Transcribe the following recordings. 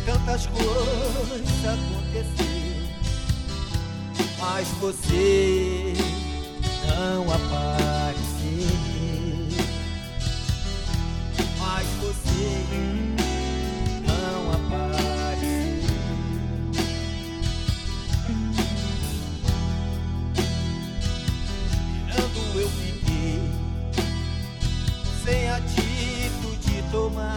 Tantas coisas aconteceram, mas você não apareceu. Mas você não apareceu. Esperando eu fiquei, sem atitude tomar.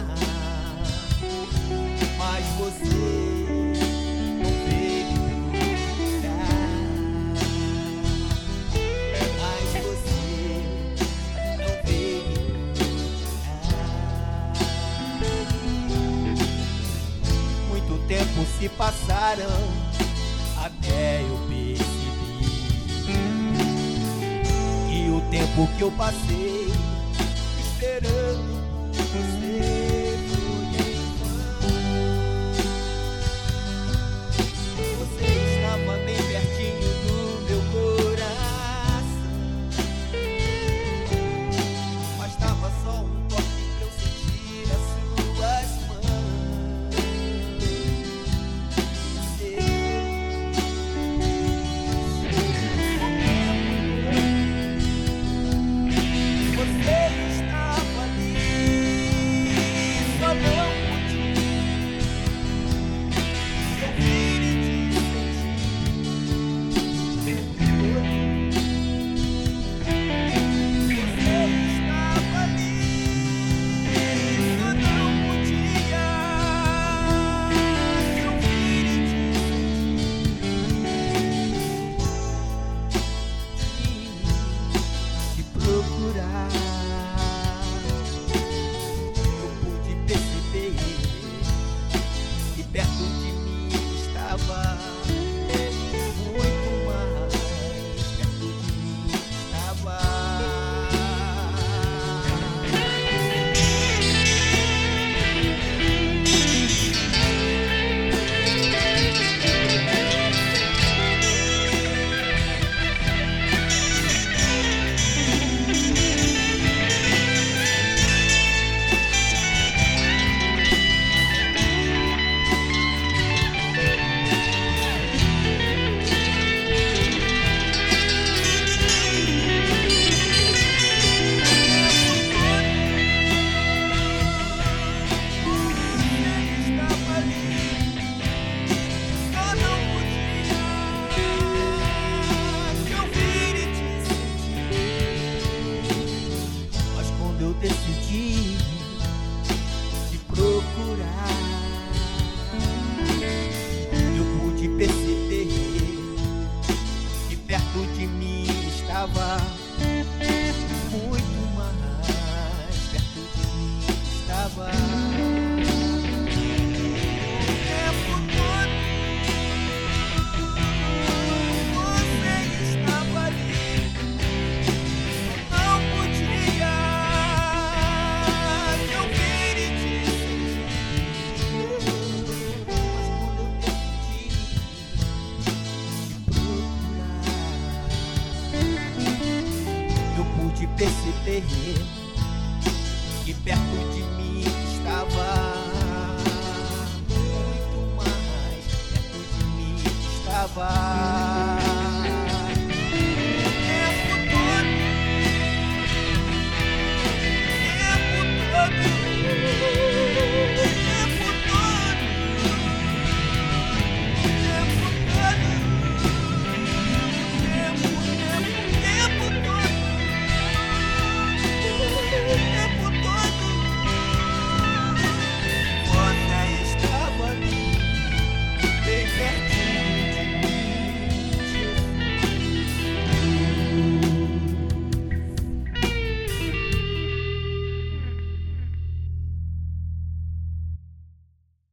Mas você não veio me procurar. Mas você não veio me procurar. Muito tempo se passaram até eu perceber que o tempo que eu passei esperando por você bem pertinho do meu coração. Bastava só um toque pra eu sentir as suas mãos. Você estava ali, só não podia ouvir e te decidi te procurar. Eu pude perceber que perto de mim estava muito mais. Perto de mim estava. De perceber que perto de mim estava muito mais. Perto de mim estava.